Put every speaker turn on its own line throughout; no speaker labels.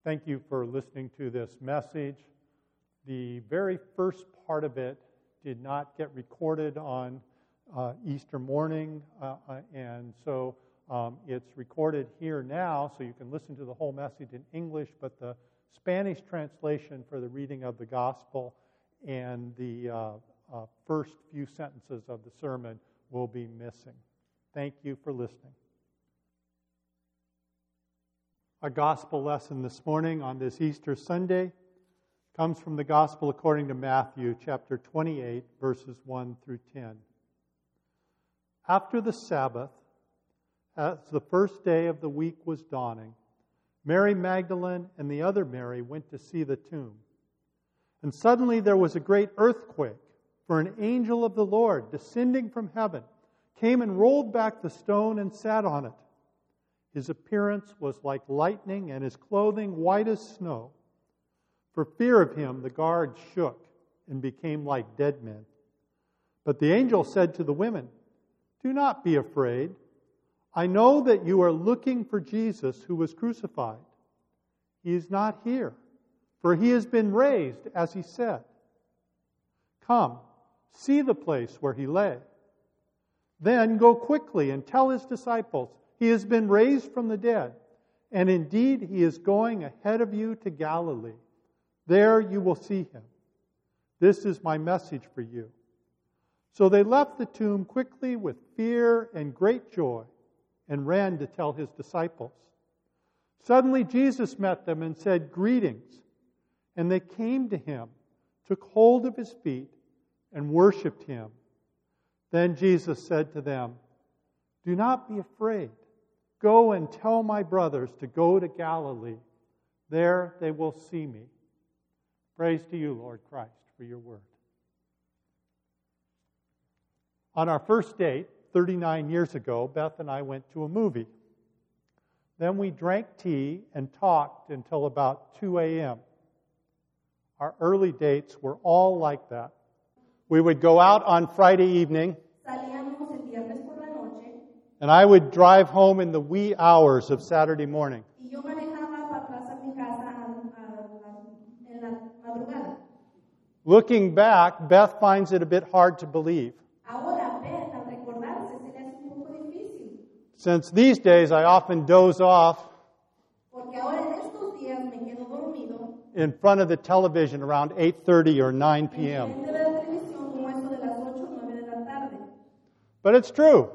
Thank you for listening to this message. The very first part of it did not get recorded on Easter morning, and so it's recorded here now, so you can listen to the whole message in English, but the Spanish translation for the reading of the gospel and the first few sentences of the sermon will be missing. Thank you for listening. Our gospel lesson this morning on this Easter Sunday comes from the Gospel according to Matthew, chapter 28, verses 1 through 10. After the Sabbath, as the first day of the week was dawning, Mary Magdalene and the other Mary went to see the tomb. And suddenly there was a great earthquake, for an angel of the Lord, descending from heaven, came and rolled back the stone and sat on it. His appearance was like lightning, and his clothing white as snow. For fear of him, the guards shook and became like dead men. But the angel said to the women, "Do not be afraid. I know that you are looking for Jesus who was crucified. He is not here, for he has been raised, as he said. Come, see the place where he lay. Then go quickly and tell his disciples, he has been raised from the dead, and indeed he is going ahead of you to Galilee. There you will see him. This is my message for you." So they left the tomb quickly with fear and great joy and ran to tell his disciples. Suddenly Jesus met them and said, "Greetings." And they came to him, took hold of his feet, and worshipped him. Then Jesus said to them, "Do not be afraid. Go and tell my brothers to go to Galilee. There they will see me." Praise to you, Lord Christ, for your word. On our first date, 39 years ago, Beth and I went to a movie. Then we drank tea and talked until about 2 a.m. Our early dates were all like that. We would go out on Friday evening, and I would drive home in the wee hours of Saturday morning. Looking back, Beth finds it a bit hard to believe. Since these days I often doze off in front of the television around 8:30 or 9 p.m. But it's true.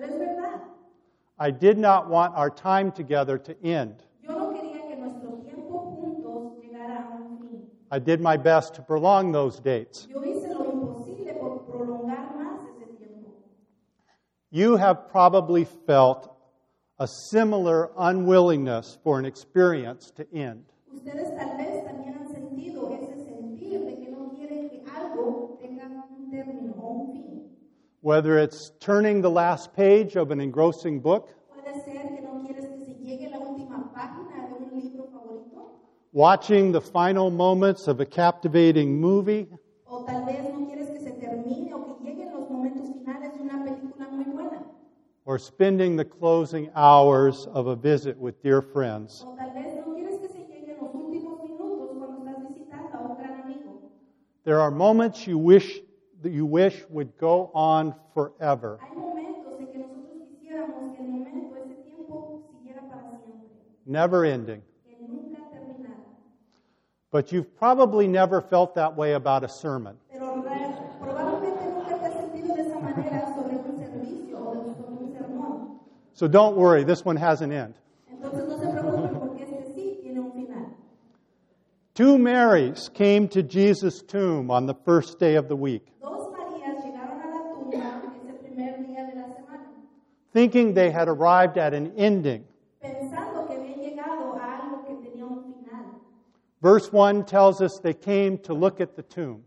I did not want our time together to end. I did my best to prolong those dates. You have probably felt a similar unwillingness for an experience to end. Whether it's turning the last page of an engrossing book, watching the final moments of a captivating movie, or spending the closing hours of a visit with dear friends. There are moments you wish would go on forever. Never ending. But you've probably never felt that way about a sermon. So don't worry, this one has an end. Two Marys came to Jesus' tomb on the first day of the week, thinking they had arrived at an ending. Verse 1 tells us they came to look at the tomb.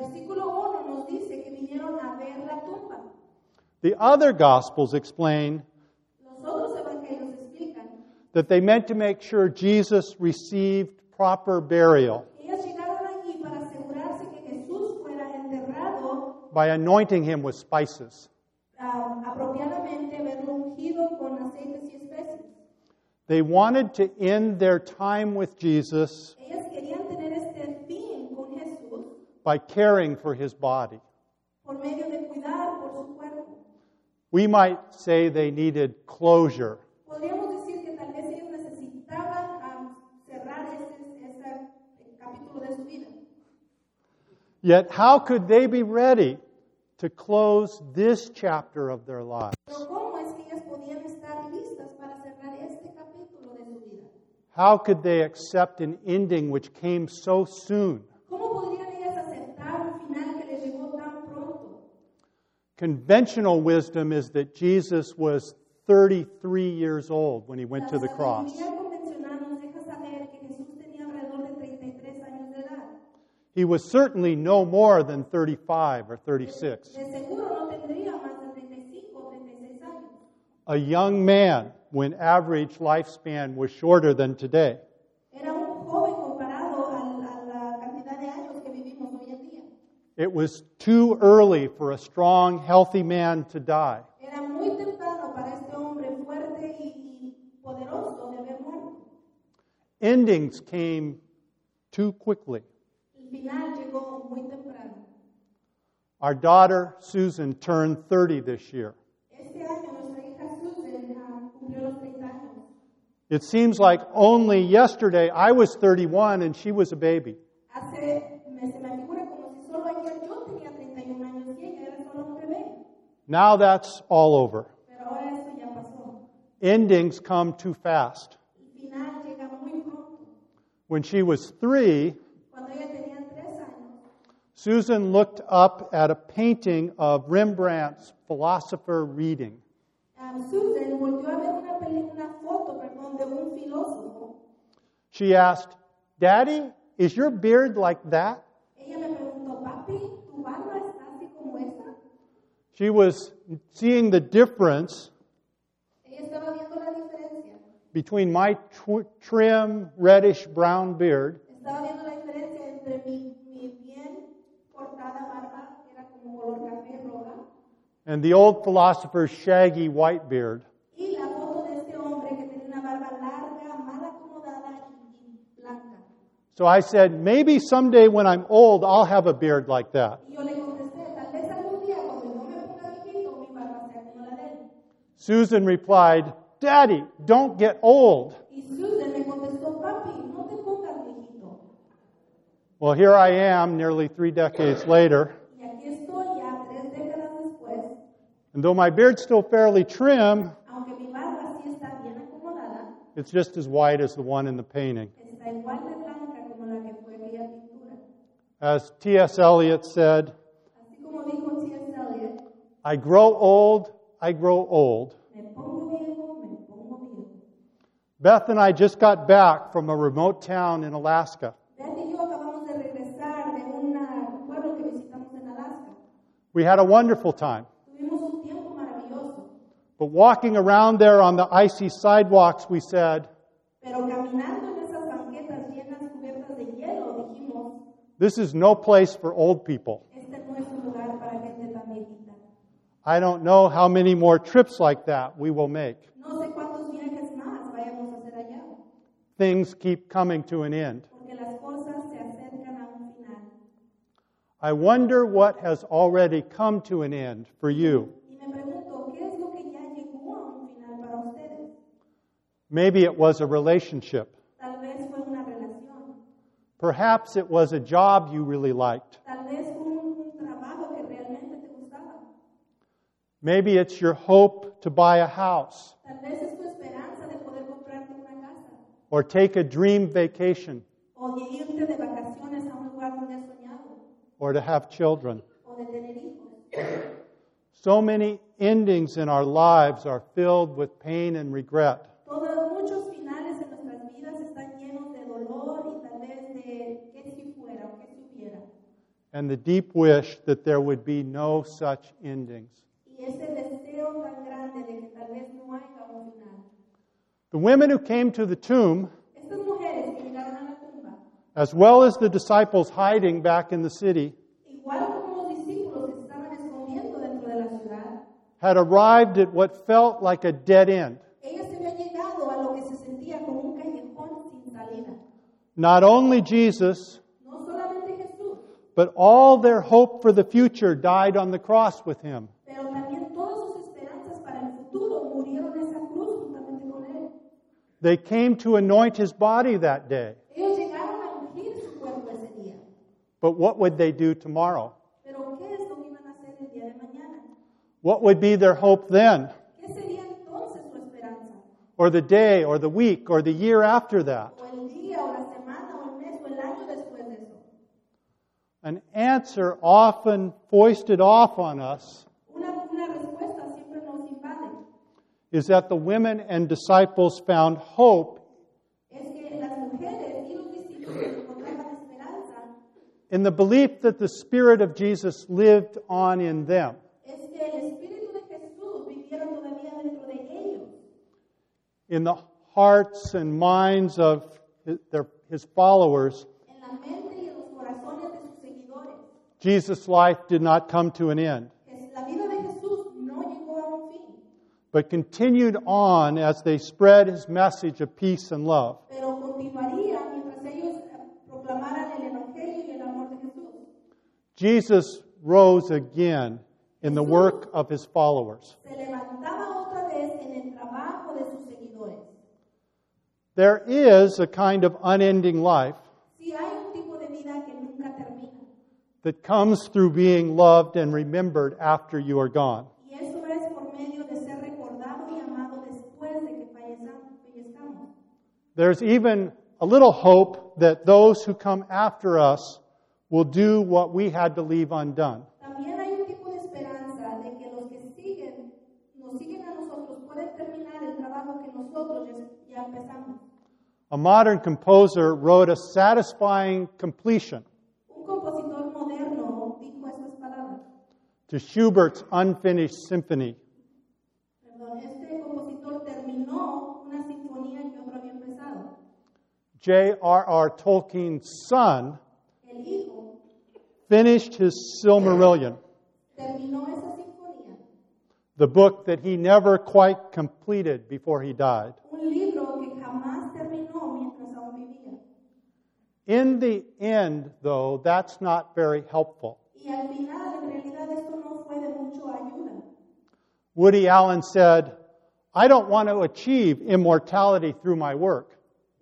The other Gospels explain that they meant to make sure Jesus received proper burial by anointing him with spices. They wanted to end their time with Jesus
Ellas querían tener este fin con Jesús
by caring for His body.
por medio de cuidar por su cuerpo.
We might say they needed closure.
Podríamos decir que tal vez ellos necesitaban cerrar ese capítulo de su vida.
Yet how could they be ready to close this chapter of their lives?
Pero ¿cómo es que ellas podían estar listas para cerrar este capítulo de su vida?
How could they accept an ending which came so soon?
¿Cómo podrían ellas aceptar un final que les llegó tan pronto?
Conventional wisdom is that Jesus was 33 years old when He went to the cross.
La sabiduría convencional nos deja saber que Jesús tenía alrededor de 33 años de edad.
He was certainly no more than 35 or 36.
De seguro no tendría más de 35 o 36 años.
A young man when average lifespan was shorter than today.
Era un joven comparado a la cantidad de años que vivimos hoy en día.
It was too early for a strong, healthy man to die.
Era muy temprano para este hombre fuerte y poderoso de haber muerto.
Endings came too quickly.
El final llegó muy temprano.
Our daughter, Susan, turned 30 this year.
Este año nuestra hija Susan cumplió los 30 años.
It seems like only yesterday I was 31 and she was a baby.
Se me figura como si solo ayer yo tenía 31 años y ella era solo un bebé.
Now that's all over.
Pero ahora eso ya pasó.
Endings come too fast.
El final llega muy pronto.
When she was 3,
Cuando ella tenía 3 años,
Susan looked up at a painting of Rembrandt's Philosopher Reading.
Susan volvió a ver una foto de un filósofo.
She asked, "Daddy, is your beard like that?"
Ella me preguntó, papi, ¿tu barba está así como esa?
She was seeing the difference
Ella estaba viendo la diferencia.
between my trim, reddish-brown beard
Estaba viendo la diferencia entre mi bien cortada barba, que era como color café roja,
and the old philosopher's shaggy white beard.
y la foto de este hombre que tenía una barba larga, mal acomodada y blanca.
So I said, maybe someday when I'm old, I'll have a beard like that.
Y yo le contesté, tal vez algún día cuando yo me ponga viejito, mi barba sea como la de él.
Susan replied, "Daddy, don't get old."
Y Susan me contestó, papi, no te pongas viejito.
Well, here I am, nearly 3 decades later,
Y aquí estoy ya 3 décadas después,
and though my beard's still fairly trim,
aunque mi barba sí está bien acomodada,
it's just as white as the one in the painting.
está igual de blanca como la que fue aquella pintura.
As T.S. Eliot said,
Así como dijo T.S. Eliot,
I grow old,
me pongo viejo.
Beth and I just got back from a remote town in Alaska.
Beth y yo acabamos de regresar de un pueblo que visitamos en Alaska.
We had a wonderful time.
Tuvimos un tiempo maravilloso,
But walking around there on the icy sidewalks, we said,
pero caminando en esas banquetas llenas cubiertas de hielo, dijimos,
this is no place for old people.
este no es un lugar para gente tan viejita.
I don't know how many more trips like that we will make.
No sé cuántos viajes más vayamos a hacer allá,
Things keep coming to an end.
porque las cosas se acercan a un final.
I wonder what has already come to an end for you.
Y me pregunto, ¿qué es lo que ya llegó a un final para ustedes?
Maybe it was a relationship.
Tal vez fue una relación,
Perhaps it was a job you really liked.
tal vez fue un trabajo que realmente te gustaba,
Maybe it's your hope to buy a house
tal vez es tu esperanza de poder comprarte una casa,
or take a dream vacation
o de irte de vacaciones a un lugar donde has soñado,
or to have children.
o de tener hijos.
So many endings in our lives are filled with pain and regret.
Muchos finales en nuestras vidas están llenos de dolor y tal vez de qué si fuera o qué si hubiera.
And the deep wish that there would be no such endings.
Y ese deseo tan grande de que tal vez no haya un final.
The women who came to the tomb,
Estas mujeres que llegaron a la tumba,
as well as the disciples hiding back in the city,
igual como los discípulos que se estaban escondiendo dentro de la ciudad,
had arrived at what felt like a dead end.
ellas se habían llegado a lo que se sentía
Not only Jesus,
no solamente Jesús,
but all their hope for the future died on the cross with him.
pero también todas sus esperanzas para el futuro murieron en esa cruz juntamente con él.
They came to anoint his body that day.
Ellos llegaron a ungir su cuerpo ese día.
But what would they do tomorrow?
Pero ¿qué es lo que iban a hacer el día de mañana?
What would be their hope then?
¿Qué sería entonces su esperanza?
Or the day, or the week, or the year after that?
O el día, o la semana, o el mes, o el año después de eso.
An answer often foisted off on us
Una respuesta siempre nos invade.
is that the women and disciples found hope
Es que las mujeres y los discípulos encontraban esperanza.
in the belief that the Spirit of Jesus lived on in them.
Es que el Espíritu de Jesús viviera todavía dentro de ellos.
In the hearts and minds of his followers,
En la mente y en los corazones de sus seguidores.
Jesus' life did not come to an end,
La vida de Jesús no llegó a un fin,
but continued on as they spread his message of peace and love.
pero continuaría mientras ellos proclamaran el Evangelio y el amor de Jesús.
Jesus rose again in the work of his followers.
Se levantaba otra vez en el trabajo de sus seguidores.
There is a kind of unending life
Sí hay un tipo de vida que nunca termina.
that comes through being loved and remembered after you are gone.
Y eso es por medio de ser recordado y amado después de que fallezcamos.
There's even a little hope that those who come after us will do what we had to leave undone.
También hay un tipo de esperanza de que los que nos siguen a nosotros, pueden terminar el trabajo que nosotros ya empezamos.
A modern composer wrote a satisfying completion
Un compositor moderno dijo estas palabras.
to Schubert's unfinished symphony.
Perdón, este compositor terminó una sinfonía que otro había empezado.
J.R.R. Tolkien's son
El hijo
finished his Silmarillion,
terminó esa sinfonía,
the book that he never quite completed before he died.
un libro que jamás terminó mientras aún vivía.
In the end, though, that's not very helpful.
Y al final, en realidad, esto no fue de mucho ayuda.
Woody Allen said, "I don't want to achieve immortality through my work.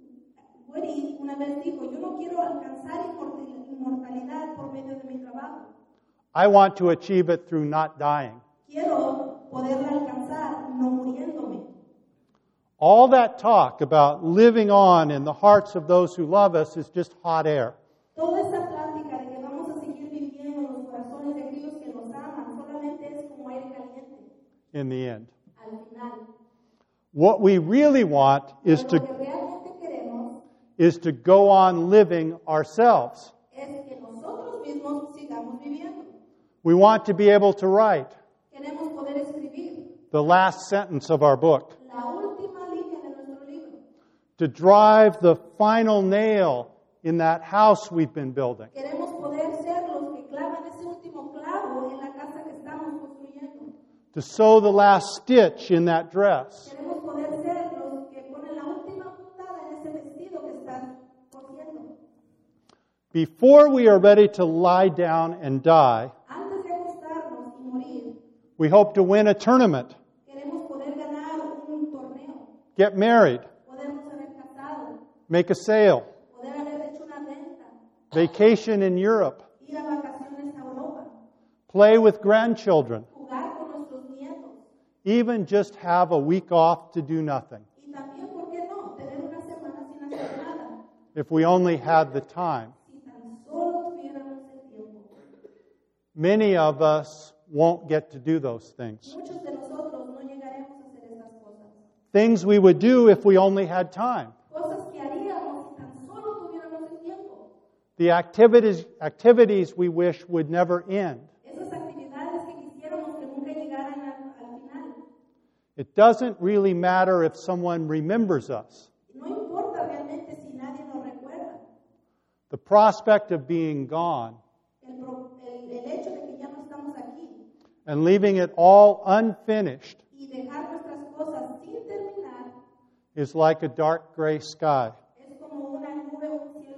Woody una vez dijo, yo no quiero alcanzar inmortalidad por medio de mi trabajo.
I want to achieve it through not dying."
Quiero poderla alcanzar no muriéndome.
All that talk about living on in the hearts of those who love us is just hot air.
Toda esa plática de que vamos a seguir viviendo en los corazones de aquellos que nos aman solamente es como aire caliente
In the end,
al final.
what we really want is
Pero lo que realmente queremos
to go on living ourselves.
es que nosotros mismos sigamos viviendo.
We want to be able to write
Queremos poder escribir
the last sentence of our book,
la última línea de nuestro libro.
to drive the final nail in that house we've been building,
Queremos poder ser los que clavan ese último clavo en la casa que estamos construyendo.
to sew the last stitch in that dress,
Queremos poder ser los que ponen la última puntada en ese vestido que están cosiendo.
before we are ready to lie down and die.
Antes de acostarnos y morir,
We hope to win a tournament,
queremos poder ganar un torneo,
get married,
podernos haber casado,
make a sale,
poder haber hecho una venta,
vacation in Europe,
ir a vacaciones a Europa,
play with grandchildren,
jugar con nuestros nietos
even just have a week off to do nothing,
y también, ¿por qué no?, tener una semana sin hacer nada,
if we only had the time.
si tan solo tuviéramos el tiempo.
Many of us won't get to do those things.
Muchos de nosotros no llegaremos a hacer estas cosas.
Things we would do if we only had time.
Cosas que haríamos si tan solo tuviéramos el tiempo.
The activities we wish would never end.
Esas actividades que quisiéramos que nunca llegaran al final.
It doesn't really matter if someone remembers us.
No importa realmente si nadie nos recuerda.
The prospect of being gone
El hecho de que ya no estamos aquí
and leaving it all unfinished
y dejar nuestras cosas sin terminar
is like a dark gray sky.
es como una nube o un cielo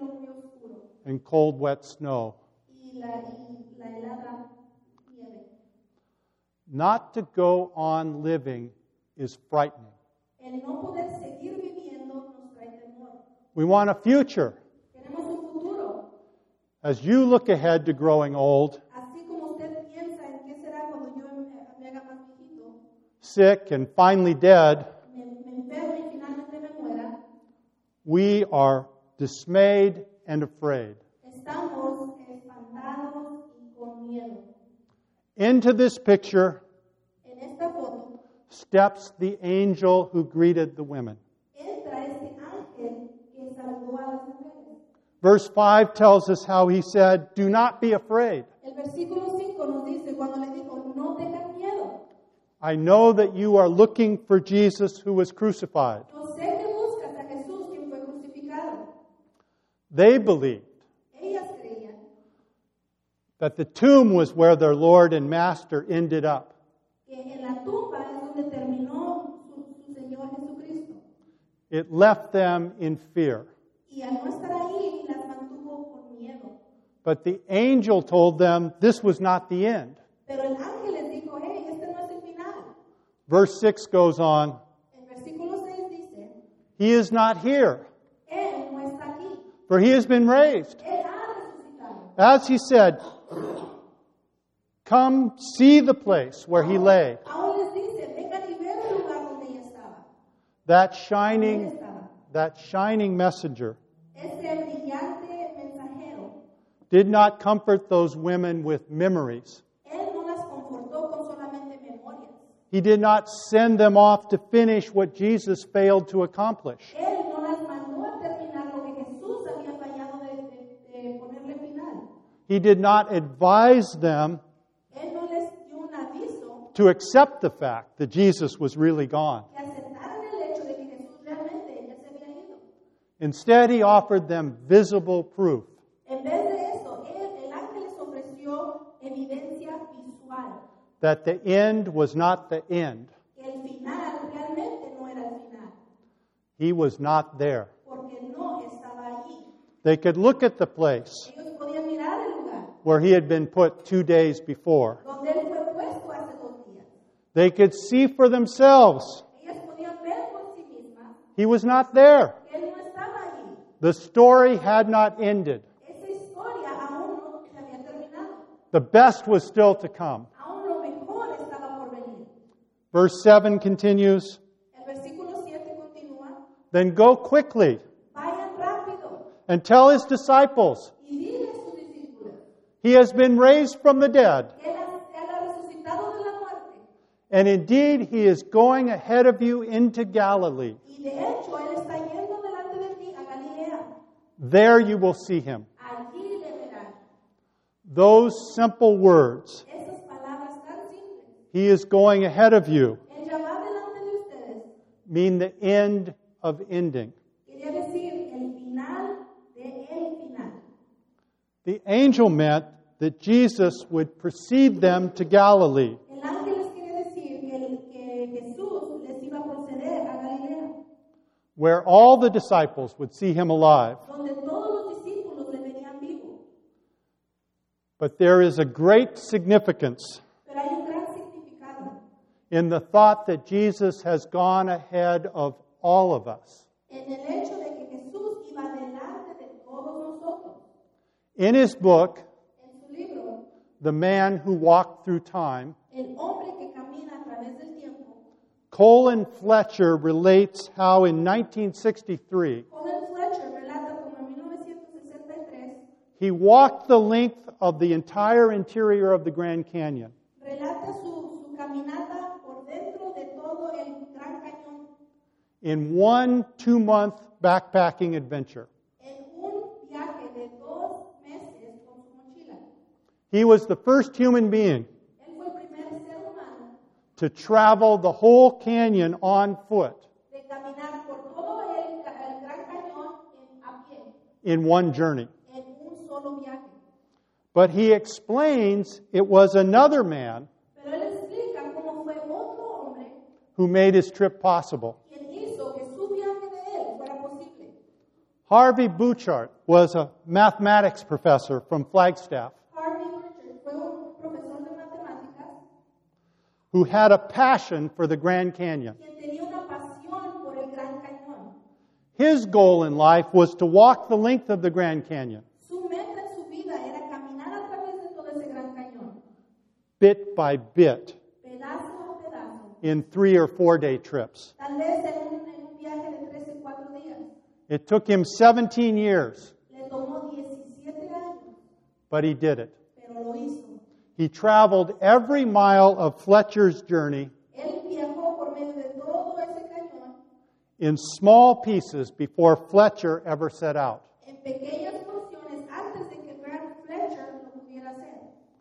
and cold, wet snow.
y la helada nieve.
Not to go on living is frightening.
El no poder seguir viviendo nos trae temor.
We want a future.
Queremos un futuro.
As you look ahead to growing old,
Así como usted piensa en qué será cuando yo me haga más viejito,
sick, and finally dead,
me enferme y finalmente me muera,
we are dismayed and afraid.
estamos espantados y con miedo.
Into this picture
En esta foto
steps the angel who greeted the women.
entra este ángel que saludó a las mujeres.
Verse 5 tells us how he said, "Do not be afraid.
El versículo 5 nos dice cuando le dijo, no tengan miedo.
I know that you are looking for Jesus who was crucified."
Yo sé que buscas a Jesús quien fue crucificado.
They believed
Ellas creían
that the tomb was where their Lord and Master ended up.
que en la tumba es donde terminó su Señor Jesucristo.
It left them in fear.
Y al no estar ahí, las mantuvo con miedo.
But the angel told them this was not the end.
Pero el ángel les dijo, hey, este no es el final.
Verse 6 goes on,
El versículo 6 dice,
"He is not here,
Él no está aquí.
for he has been raised."
Él ha resucitado.
As he said, "Come see the place where he lay."
Aún les dice, vengan y vean el lugar donde ella estaba.
That
Donde él
shining messenger
Ese brillante mensajero,
did not comfort those women with memories.
Él no las confortó con solamente memorias.
He did not send them off to finish what Jesus failed to accomplish.
Él no las mandó a terminar lo que Jesús había fallado de ponerle final.
He did not advise them
Él no les dio un aviso
to accept the fact that Jesus was really gone.
que aceptaran el hecho de que Jesús realmente ya se había ido.
Instead, he offered them visible proof
En vez de eso, el ángel les ofreció evidencia visual.
that the end was not the end.
Que el final realmente no era el final,
He was not there.
porque no estaba allí.
They could look at the place
Ellos podían mirar el lugar
where he had been put 2 days before.
donde él fue puesto hace 2 días.
They could see for themselves
Ellas podían ver por sí mismas
he was not there.
que él no estaba allí.
The story had not ended.
Esa historia aún no se había terminado.
The best was still to come.
Aún lo mejor estaba por venir.
Verse 7 continues,
El versículo 7 continúa.
"Then go quickly
Vayan rápido
and tell his disciples,
y dile a sus discípulos
he has been raised from the dead,
que él ha resucitado de la muerte.
and indeed he is going ahead of you into Galilee.
Y de hecho, él está yendo delante de ti a Galilea.
There you will see him."
Allí le verán.
Those simple words,
Esas palabras tan simples.
he is going ahead of you,
Él ya va delante de ustedes.
mean the end of ending.
Quería decir el final de el final.
The angel meant that Jesus would precede them to Galilee,
El ángel les quería decir que Jesús les iba a proceder a Galilea,
where all the disciples would see him alive.
donde todos los discípulos le verían vivo.
But there is a great significance
Pero hay un gran significado
in the thought that Jesus has gone ahead of all of us.
en el hecho de que Jesús iba delante de todos nosotros.
In his book,
En su libro,
The Man Who Walked Through Time,
El hombre que camina a través del tiempo,
Colin Fletcher relates how in 1963
Colin Fletcher relata como en 1963
he walked the length of the entire interior of the Grand Canyon.
relata su caminata por dentro de todo el Gran Cañón
In one 2-month backpacking adventure.
en un viaje de 2 meses con su mochila.
He was the first human being
Él fue el primer ser humano
to travel the whole canyon on foot
de caminar por todo el Gran Cañón a pie,
in one journey.
en un solo viaje.
But he explains it was another man
Pero él explica cómo fue otro hombre
who made his trip possible.
quien hizo que su viaje de él fuera posible.
Harvey Bouchard was a mathematics professor from Flagstaff
Harvey Bouchard fue un profesor de matemáticas
who had a passion for the Grand Canyon.
quien tenía una pasión por el Gran Cañón.
His goal in life was to walk the length of the Grand Canyon,
Su meta en su vida era caminar a través de todo ese Gran Cañón,
bit by bit,
pedazo a pedazo,
in 3 or 4 day trips.
tal vez en un viaje de 3 o 4 días.
It took him 17 years,
Le tomó 17 años,
but he did it.
pero lo hizo.
He traveled every mile of Fletcher's journey
Él viajó por medio de todo ese cañón
in small pieces before Fletcher ever set out.
en pequeñas porciones antes de que Grant Fletcher lo pudiera hacer.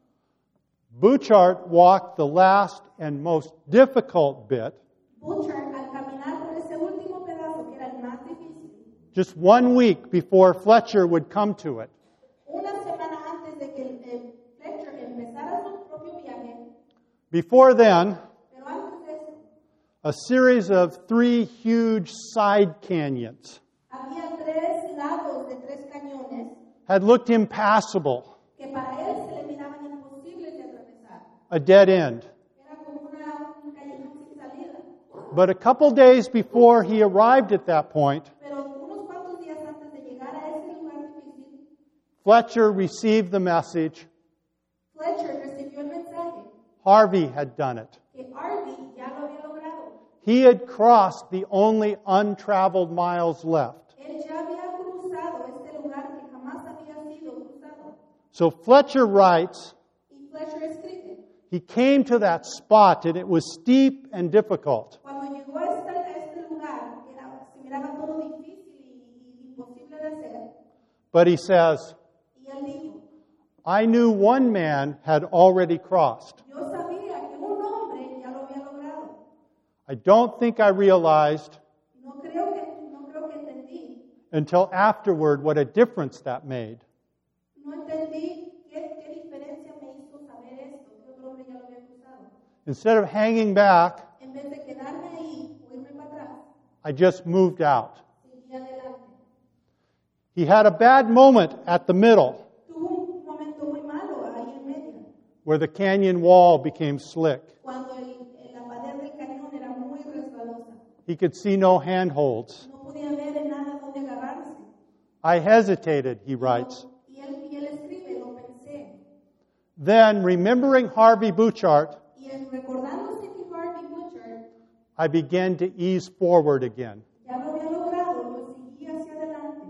Bouchard walked the last and most difficult bit
Bouchard, al caminar por ese último pedazo que era el más difícil,
just 1 week before Fletcher would come to it.
una semana antes de que Fletcher empezara su propio viaje,
Before then,
pero antes de eso,
a series of 3 huge side canyons
había 3 lados de 3 cañones
had looked impassable,
que para él se le miraban imposibles de atravesar.
a dead end.
Era como un callejón sin salida.
But a couple days before he arrived at that point,
Pero unos cuantos días antes de llegar a ese lugar difícil,
Fletcher received the message
Fletcher recibió el mensaje
Harvey had done it.
que Harvey ya lo había logrado.
He had crossed the only untraveled miles left.
Él ya había cruzado este lugar que jamás había sido cruzado.
So Fletcher writes,
Y Fletcher escribe,
he came to that spot and it was steep and difficult.
cuando llegó a este lugar, se miraba todo difícil y imposible de hacer.
But he says,
Y él dijo,
I knew one man had already crossed.
yo sabía que un hombre ya lo había logrado.
I don't think I realized
No creo que entendí.
until afterward what a difference that made.
No entendí qué diferencia me hizo saber esto, que otro hombre ya lo había cruzado.
Instead of hanging back,
En vez de quedarme ahí o irme para atrás,
I just moved out.
seguí adelante.
He had a bad moment at the middle
Tuvo un momento muy malo ahí en medio,
where the canyon wall became slick.
cuando la pared del cañón era muy resbalosa.
He could see no handholds.
No podía ver nada donde agarrarse.
I hesitated, he writes.
Y él escribe, lo pensé.
Then, remembering Harvey Bouchard,
Y recordándose que Harvey Bouchard
I began to ease forward again.
ya lo había logrado, lo seguí hacia adelante.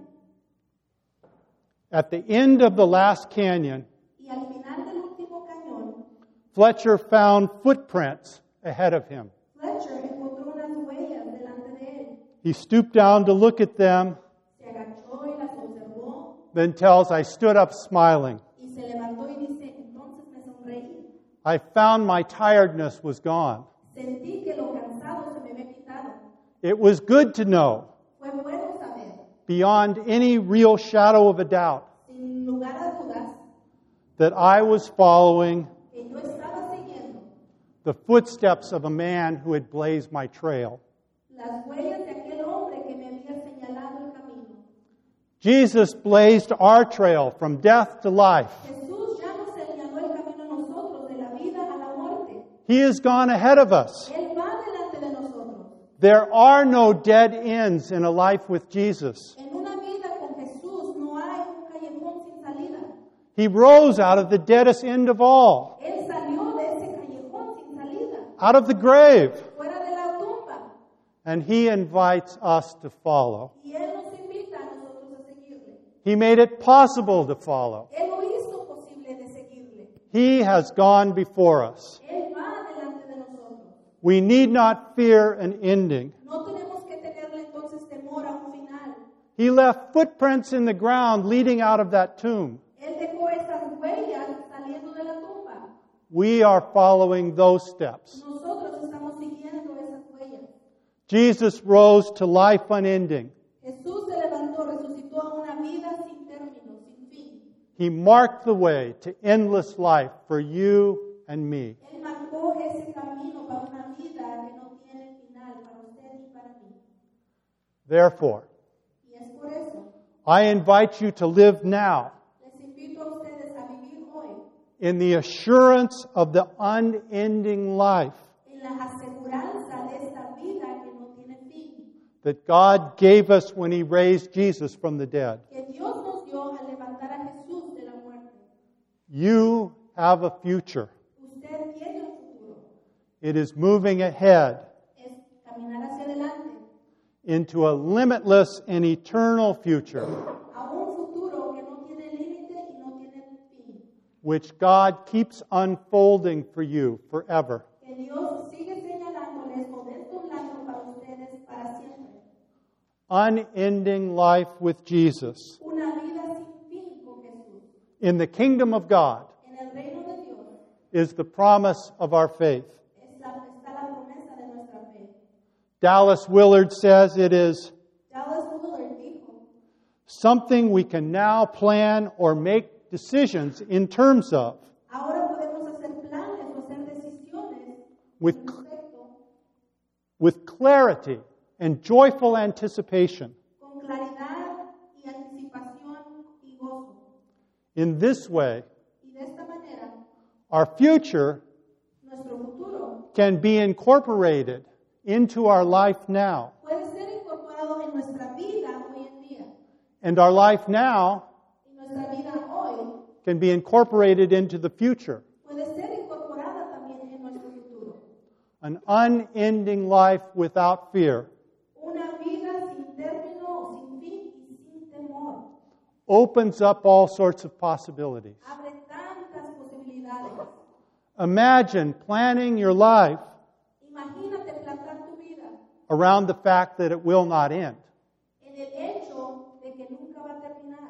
At the end of the last canyon,
Y al final del último cañón,
Fletcher found footprints ahead of him.
Fletcher encontró unas huellas delante de él.
He stooped down to look at them,
Se agachó y las observó
then tells, I stood up smiling.
y se levantó y dice, entonces me sonreí.
I found my tiredness was gone.
Sentí que lo cansado se me había quitado.
It was good to know,
Fue bueno saber,
beyond any real shadow of a doubt,
sin lugar a dudas,
that I was following
que yo estaba siguiendo
the footsteps of a man who had blazed my trail.
las huellas de aquel hombre que me había señalado el camino.
Jesus blazed our trail from death to life.
Jesús ya nos señaló el camino a nosotros, de la vida a la muerte.
He has gone ahead of us.
Él va delante de nosotros.
There are no dead ends in a life with Jesus.
En una vida con Jesús no hay un callejón sin salida.
He rose out of the deadest end of all,
Él salió de ese callejón sin salida,
out of the grave,
fuera de la tumba.
and He invites us to follow.
Y Él nos invita a nosotros a seguirle.
He made it possible to follow.
Él lo hizo posible de seguirle.
He has gone before us.
Él va delante de nosotros.
We need not fear an ending.
No tenemos que tenerle entonces temor a un final.
He left footprints in the ground leading out of that tomb.
Él dejó esas huellas saliendo de la tumba.
We are following those steps.
Nosotros estamos siguiendo esas huellas.
Jesus rose to life unending.
Jesús se levantó, resucitó a una vida sin término, sin fin.
He marked the way to endless life for you and me.
Él marcó ese camino para una vida que no tiene final para usted y para mí.
Therefore,
Y es por eso,
I invite you to live now
Les invito a ustedes a vivir hoy
in the assurance of the unending life
en la aseguranza de esta vida que no tiene fin,
that God gave us when He raised Jesus from the dead.
que Dios nos dio al levantar a Jesús de la muerte.
You have a future.
Usted tiene un futuro.
It is moving ahead
Es caminar hacia adelante
into a limitless and eternal future,
a un futuro que no tiene límite y no tiene fin.
which God keeps unfolding for you forever.
Que Dios sigue señalándoles o desdoblando para ustedes para siempre.
Unending life with Jesus
Una vida sin fin con Jesús.
in the kingdom of God
En el reino de Dios
is the promise of our faith.
está la promesa de nuestra fe.
Dallas Willard says it is
Dallas Willard dijo,
something we can now plan or make decisions in terms of
ahora podemos hacer planes o hacer decisiones
with,
con respecto,
with clarity and joyful anticipation.
con claridad y anticipación y gozo.
In this way,
Y de esta manera,
our future
nuestro futuro
can be incorporated into our life now.
puede ser incorporado en nuestra vida hoy en día.
And our life now
Y nuestra vida hoy
can be incorporated into the future.
puede ser incorporada también en nuestro futuro.
An unending life without fear
Una vida sin término, o sin fin y sin temor.
opens up all sorts of possibilities.
Abre tantas posibilidades.
Imagine planning your life
Imagínate plantar tu vida
around the fact that it will not end.
en el hecho de que nunca va a terminar.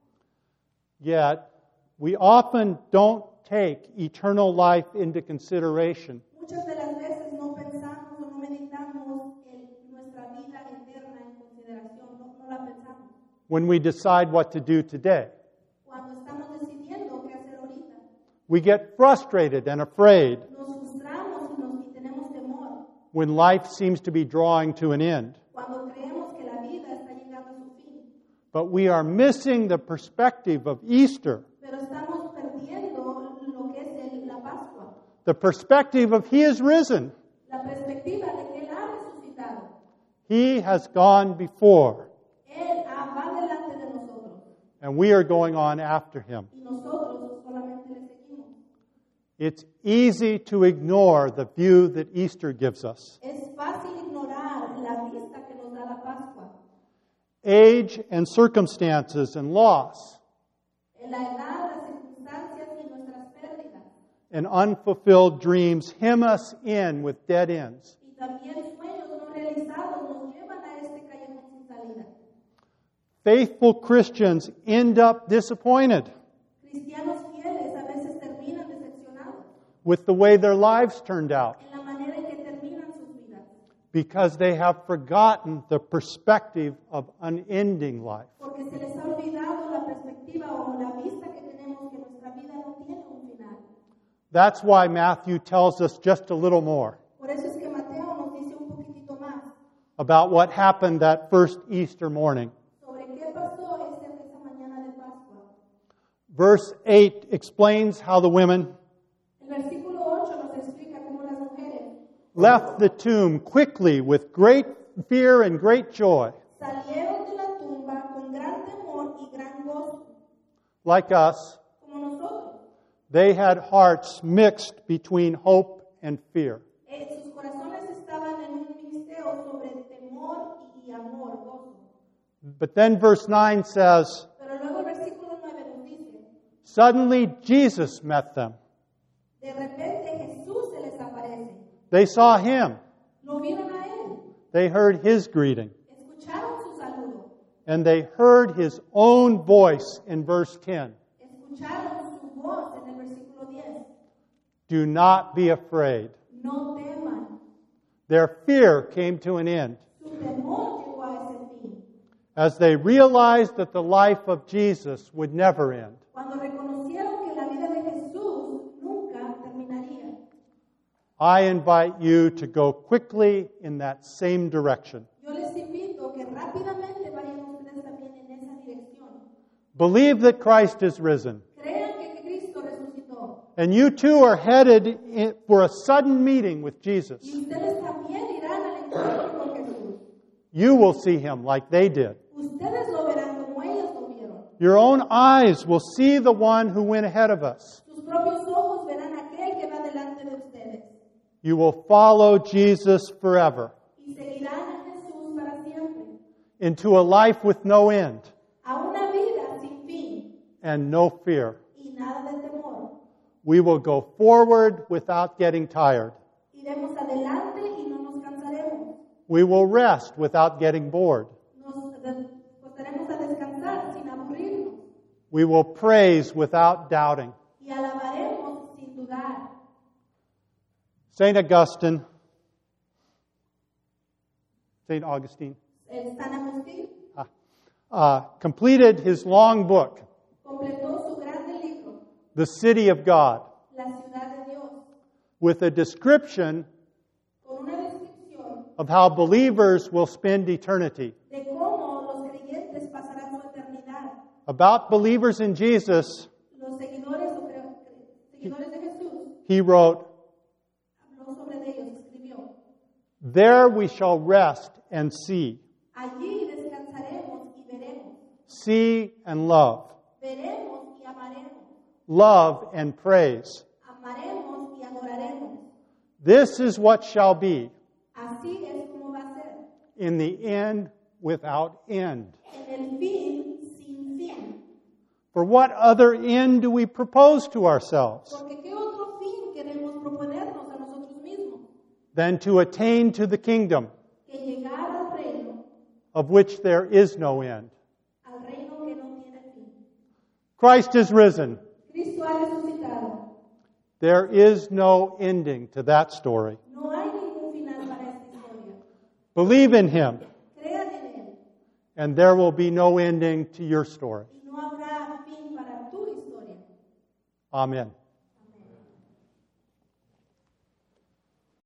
Yet, we often don't take eternal life into consideration
Muchas de las veces no pensamos o no meditamos en nuestra vida eterna en consideración, no la pensamos.
when we decide what to do today.
Cuando estamos decidiendo qué hacer ahorita,
We get frustrated and afraid
nos frustramos y tenemos temor
when life seems to be drawing to an end.
cuando creemos que la vida está llegando a su fin.
But we are missing the perspective of Easter,
Pero estamos perdiendo lo que es la Pascua,
the perspective of He is risen.
la perspectiva de que Él ha resucitado.
He has gone before,
Él va delante de nosotros
and we are going on after Him.
y nosotros solamente le seguimos.
It's easy to ignore the view that Easter gives us.
Es fácil ignorar la vista que nos da la Pascua.
Age and circumstances and loss
En la edad, las circunstancias y nuestras pérdidas.
and unfulfilled dreams hem us in with dead ends.
Y también sueños no realizados nos llevan a este callejón sin salida.
Faithful Christians end up disappointed
Cristianos fieles a veces terminan decepcionados
with the way their lives turned out
en la manera en que terminan sus vidas.
because they have forgotten the perspective of unending life.
Porque se les ha olvidado la perspectiva o la vista que tenemos que nuestra vida no tiene un final.
That's why Matthew tells us just a little more
Por eso es que Mateo nos dice un poquitito más
about what happened that first Easter morning.
sobre qué pasó esa mañana de Pascua.
Verse 8 explains how the women
El versículo 8 nos explica cómo las mujeres
left the tomb quickly with great fear and great joy.
salieron de la tumba con gran temor y gran gozo,
Like us,
como nosotros.
they had hearts mixed between hope and fear.
Sus corazones estaban en un mixteo sobre temor y amor, gozo.
But then verse 9 says,
Pero luego el versículo 9 nos dice,
suddenly Jesus met them.
de repente Jesús se les aparece.
They saw Him.
Lo vieron a Él,
They heard His greeting.
escucharon su saludo,
And they heard His own voice in verse 10.
escucharon su voz en el versículo 10.
Do not be afraid.
No teman.
Their fear came to an end
Su temor llegó a ese fin.
as they realized that the life of Jesus would never end.
Cuando reconocieron que la vida de Jesús nunca terminaría.
I invite you to go quickly in that same direction.
Yo les invito que rápidamente vayan ustedes también en esa dirección.
Believe that Christ is risen.
Crean que Cristo resucitó.
And you too are headed for a sudden meeting with Jesus.
Y ustedes también irán al encuentro con Jesús.
You will see Him like they did.
Ustedes lo verán como ellos lo vieron.
Your own eyes will see the one who went ahead of us.
Sus propios ojos verán aquel que va delante de ustedes.
You will follow Jesus forever
Y seguirán a Jesús para siempre.
into a life with no end
A una vida sin fin
and no fear.
y nada de temor.
We will go forward without getting tired.
Iremos adelante y no nos cansaremos.
We will rest without getting bored.
Nos acostaremos a descansar sin aburrirnos.
We will praise without doubting.
Y alabaremos sin dudar.
St. Augustine, St. Augustine,
El San Agustín
completed his long book,
completó su grande libro,
The City of God,
La Ciudad de Dios,
with a description
con una descripción
of how believers will spend eternity.
de cómo los creyentes pasarán su eternidad.
About believers in Jesus,
Los seguidores de Jesús,
he wrote,
habló sobre ellos, escribió,
"There we shall rest and see,
allí descansaremos y veremos,
see and love,
veremos y amaremos,
love and praise.
amaremos y adoraremos.
This is what shall be
Así es como va a ser,
in the end without end."
en el fin sin fin.
For what other end do we propose to ourselves
Porque ¿qué otro fin queremos proponernos a nosotros mismos?
than to attain to the kingdom
Que llegar al reino,
of which there is no end?
al reino que no tiene fin.
Christ is risen.
Cristo ha resucitado.
There is no ending to that story.
No hay ningún final para esta historia.
Believe in Him,
Crean en Él
and there will be no ending to your story.
y no habrá fin para tu historia.
Amen.